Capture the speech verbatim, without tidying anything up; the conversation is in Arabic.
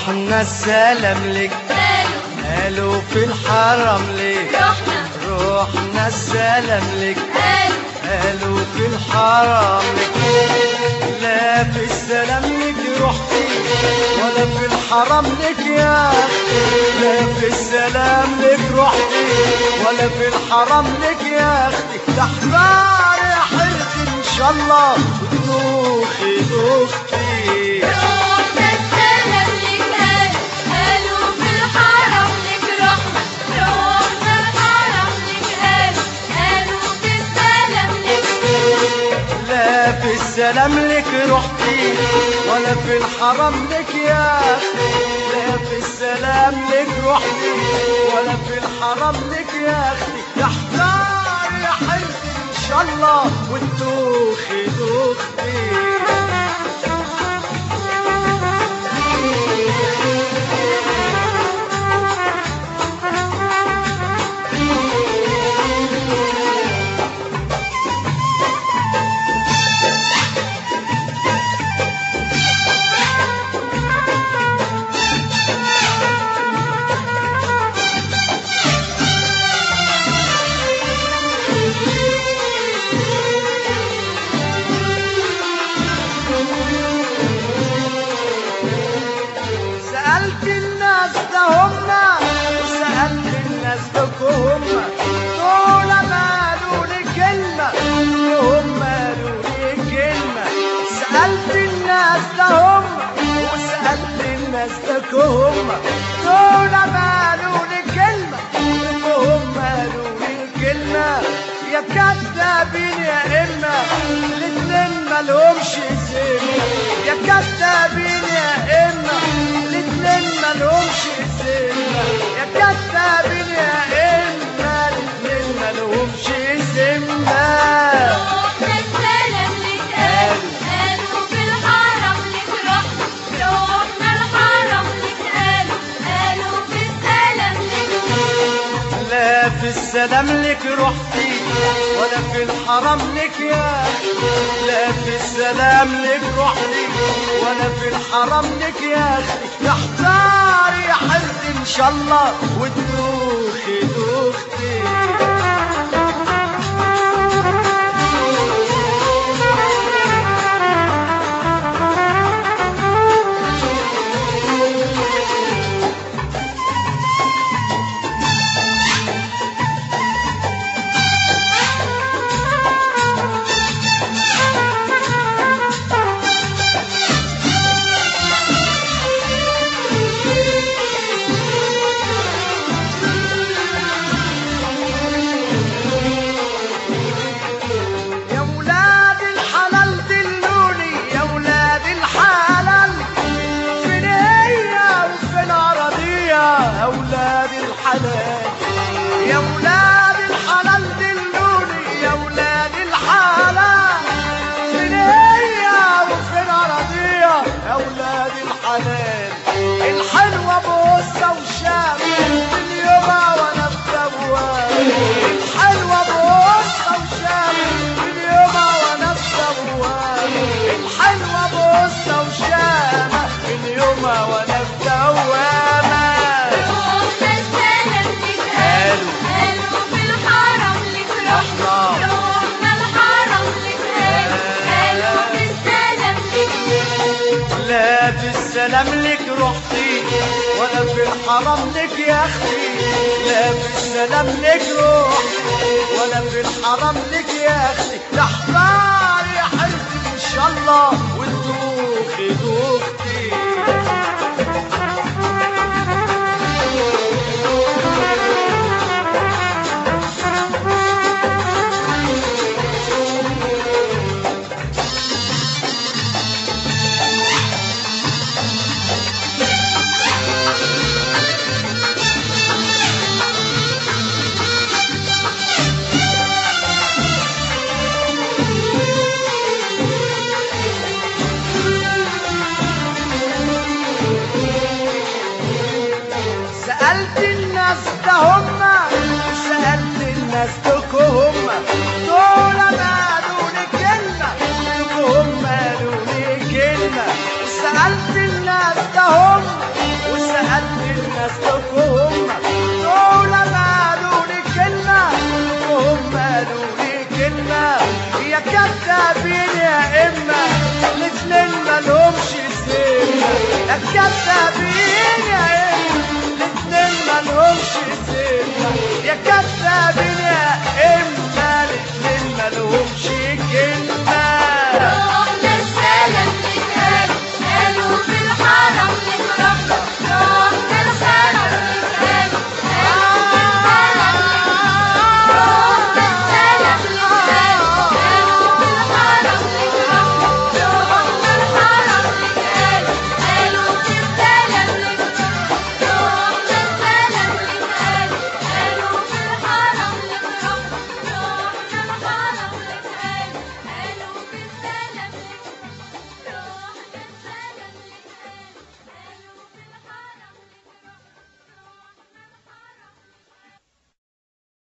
رحنا السلام لك قالوا في الحرم لك رحنا رحنا السلام لك قالوا قالوا في الحرم لك لا في السلام لك رحتي ولا في الحرم لك يا اختي لا في السلام لك رحتي ولا في الحرم لك يا اختي تحذر يا حرتي ان شاء الله وتدوخي دوختي رحنا السلام لك قالوا في الحرم لك رحنا رحنا الحرم لك قالوا قالوا في السلام لك لا في السلام لك رحتي ولا في الحرم لك يا اختي لا في السلام لك رحتي ولا في الحرم لك يا اختي تحذر يا حرتي ان شاء الله وتدوخي دوختي سألت الناس ده هما وسألت الناس ده هما دول قالوا لي كلمة هم قالوا لي كلمة سألت الناس ده هما وسألت الناس ده هما دول قالوا لي كلمة هم قالوا لي كلمة يا كذابين يا إما الاتنين مالهمش ذمة يا كذابين يا إما الاتنين مالهمش ذمة يا كذابين يا إما الاتنين مالهمش ذمة رحنا السلام لك قالوا في الحرم لك رحنا رحنا الحرم لك قالوا قالوا في السلام لك لا في السلام لك رحتي ولا في الحرم لك يا أختي لا في السلام لك رحتي ولا في الحرم لك يا اختي تحتار يا حرتي ان شاء الله وتدوخي دوختي أولاد الحلال يا ولاد الحلال دلوني يا ولاد الحلال فين هي وفين أراضيها يا ولاد الحلال الحلوة بوسة وشام من يومها وأنا في دوام الحلوة بوسة وشام من يومها وأنا في دوام الحلوة بوسة وشام من يومها وأنا في دوام لا في السلام لك رحتي ولا في الحرم لك يا اختي لا في السلام لك رحتي ولا في الحرم لك يا اختي تحتار يا حرتي ان شاء الله وتدوخي دوختي يا كذابين يا إما الاتنين مالهمش سيرة، يا كذابين يا إما الاتنين مالهمش سيرة، يا كذابين